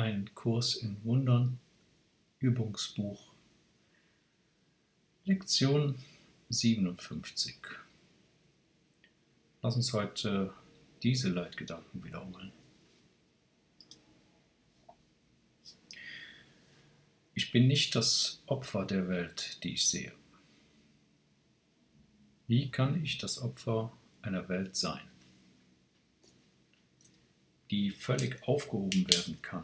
Ein Kurs in Wundern, Übungsbuch, Lektion 57. Lass uns heute diese Leitgedanken wiederholen. Ich bin nicht das Opfer der Welt, die ich sehe. Wie kann ich das Opfer einer Welt sein, die völlig aufgehoben werden kann?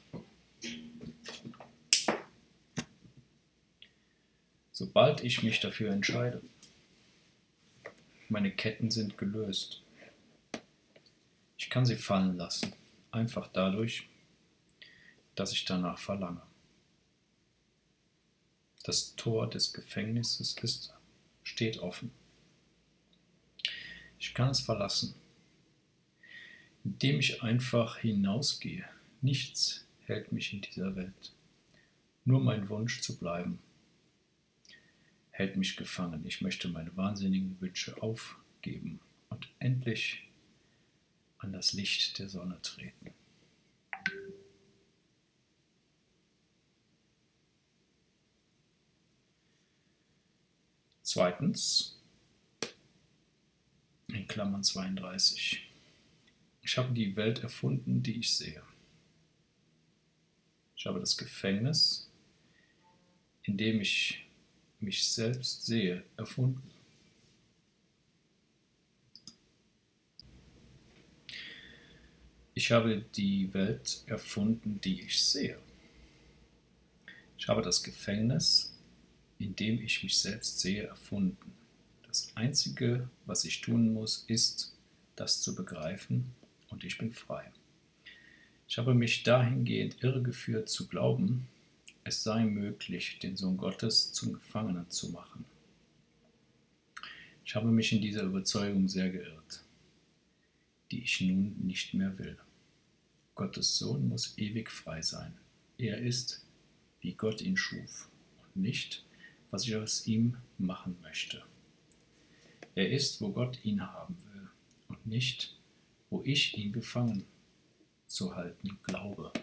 Sobald ich mich dafür entscheide, meine Ketten sind gelöst. Ich kann sie fallen lassen, einfach dadurch, dass ich danach verlange. Das Tor des Gefängnisses steht offen. Ich kann es verlassen, indem ich einfach hinausgehe. Nichts hält mich in dieser Welt. Nur mein Wunsch zu bleiben hält mich gefangen. Ich möchte meine wahnsinnigen Wünsche aufgeben und endlich an das Licht der Sonne treten. Zweitens, in Klammern 32. Ich habe die Welt erfunden, die ich sehe. Ich habe das Gefängnis, in dem ich mich selbst sehe, erfunden. Ich habe die Welt erfunden, die ich sehe. Ich habe das Gefängnis, in dem ich mich selbst sehe, erfunden. Das Einzige, was ich tun muss, ist, das zu begreifen, und ich bin frei. Ich habe mich dahingehend irregeführt zu glauben, es sei möglich, den Sohn Gottes zum Gefangenen zu machen. Ich habe mich in dieser Überzeugung sehr geirrt, die ich nun nicht mehr will. Gottes Sohn muss ewig frei sein. Er ist, wie Gott ihn schuf, und nicht, was ich aus ihm machen möchte. Er ist, wo Gott ihn haben will, und nicht, wo ich ihn gefangen zu halten glaube.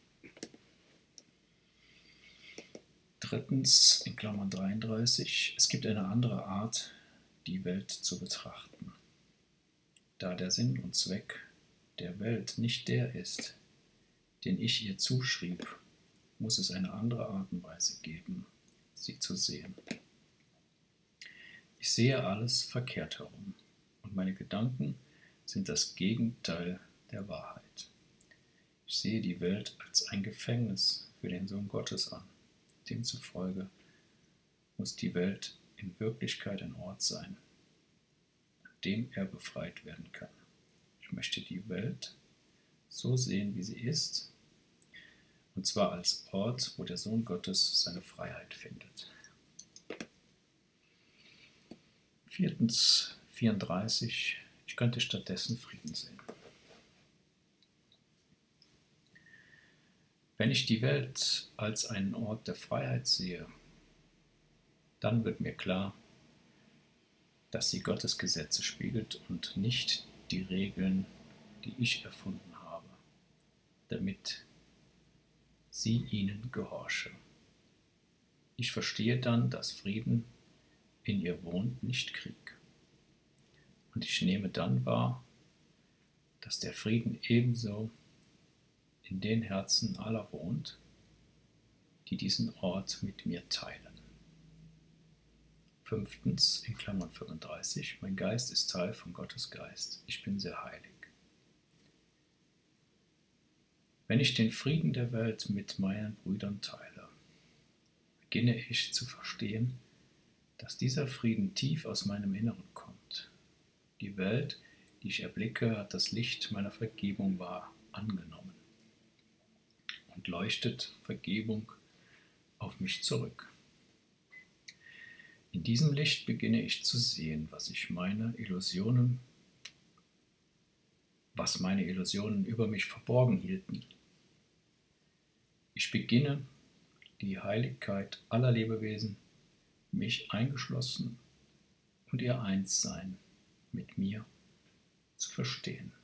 Drittens, in Klammern 33, es gibt eine andere Art, die Welt zu betrachten. Da der Sinn und Zweck der Welt nicht der ist, den ich ihr zuschrieb, muss es eine andere Art und Weise geben, sie zu sehen. Ich sehe alles verkehrt herum, und meine Gedanken sind das Gegenteil der Wahrheit. Ich sehe die Welt als ein Gefängnis für den Sohn Gottes an. Demzufolge muss die Welt in Wirklichkeit ein Ort sein, an dem er befreit werden kann. Ich möchte die Welt so sehen, wie sie ist, und zwar als Ort, wo der Sohn Gottes seine Freiheit findet. Viertens, 34, ich könnte stattdessen Frieden sehen. Wenn ich die Welt als einen Ort der Freiheit sehe, dann wird mir klar, dass sie Gottes Gesetze spiegelt und nicht die Regeln, die ich erfunden habe, damit sie ihnen gehorche. Ich verstehe dann, dass Frieden in ihr wohnt, nicht Krieg. Und ich nehme dann wahr, dass der Frieden ebenso in den Herzen aller wohnt, die diesen Ort mit mir teilen. Fünftens, in Klammern 35, mein Geist ist Teil von Gottes Geist. Ich bin sehr heilig. Wenn ich den Frieden der Welt mit meinen Brüdern teile, beginne ich zu verstehen, dass dieser Frieden tief aus meinem Inneren kommt. Die Welt, die ich erblicke, hat das Licht meiner Vergebung wahr angenommen und leuchtet Vergebung auf mich zurück. In diesem Licht beginne ich zu sehen, was meine Illusionen über mich verborgen hielten. Ich beginne, die Heiligkeit aller Lebewesen, mich eingeschlossen, und ihr Einssein mit mir zu verstehen.